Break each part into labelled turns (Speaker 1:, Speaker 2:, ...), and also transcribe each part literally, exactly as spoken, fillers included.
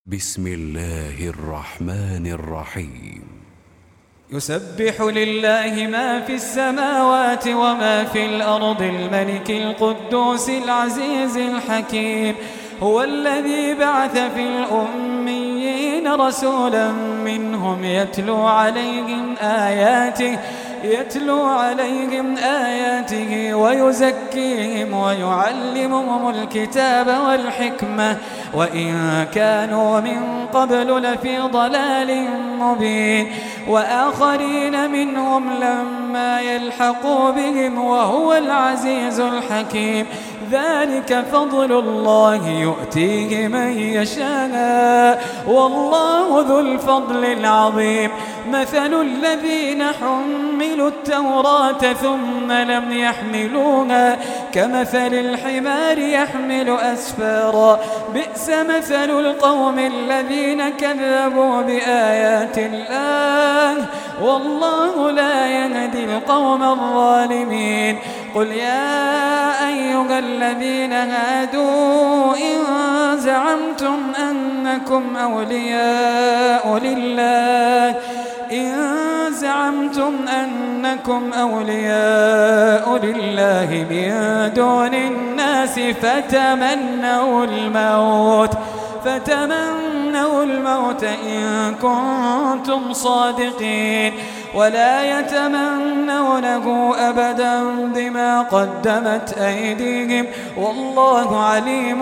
Speaker 1: بسم الله الرحمن الرحيم.
Speaker 2: يسبح لله ما في السماوات وما في الأرض الملك القدوس العزيز الحكيم. هو الذي بعث في الأميين رسولا منهم يتلو عليهم آياته يتلو عليهم آياته ويزكيهم ويعلمهم الكتاب والحكمة وإن كانوا من قبل لفي ضلال مبين. وآخرين منهم لما يلحقوا بهم وهو العزيز الحكيم. ذلك فضل الله يؤتيه من يشاء والله ذو الفضل العظيم. مثل الذين حملوا التوراة ثم لم يحملوها كمثل الحمار يحمل أسفارا بئس مثل القوم الذين كذبوا بآيات الله والله لا يهدي القوم الظالمين. قل يا أيها الذين هادوا إن زعمتم أنكم أولياء لله إن زعمتم أنكم أولياء لله من دون الناس فتمنوا الموت فتمنوا الموت إن كنتم صادقين ولا يتمنونه أبدا بما قدمت أيديهم والله عليم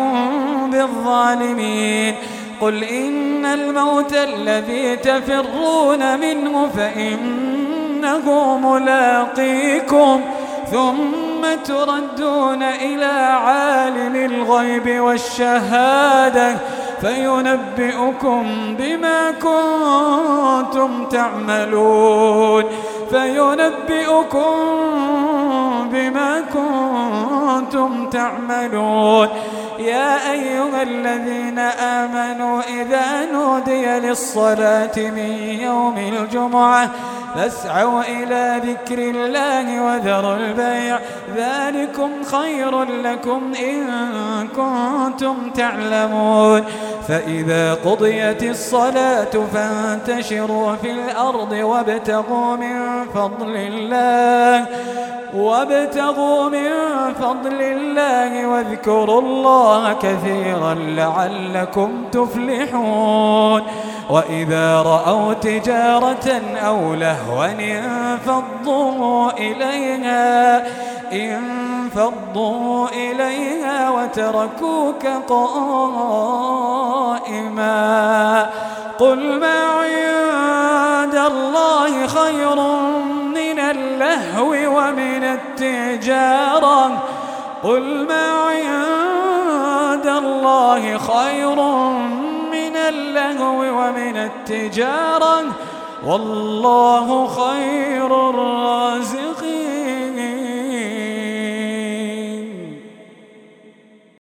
Speaker 2: بالظالمين. قل إن الموت الذي تفرون منه فإنه ملاقيكم ثم تردون إلى عالم الغيب والشهادة فينبئكم بما كنتم تعملون فينبئكم بما كنتم تعملون. يا أيها الذين آمنوا إذا نودي للصلاة من يوم الجمعة فاسعوا إلى ذكر الله وذروا البيع ذلكم خير لكم إن كنتم تعلمون. فإذا قضيت الصلاة فانتشروا في الأرض وابتغوا من فضل الله وابتغوا من فضل الله واذكروا الله كثيرا لعلكم تفلحون. وإذا رأوا تجارة أو لهوا انفضوا إليها انفضوا إليها وتركوك قائما. قل ما عند الله خير من اللهو ومن التجارة قل ما عند الله خير من اللهو ومن التجارة والله خير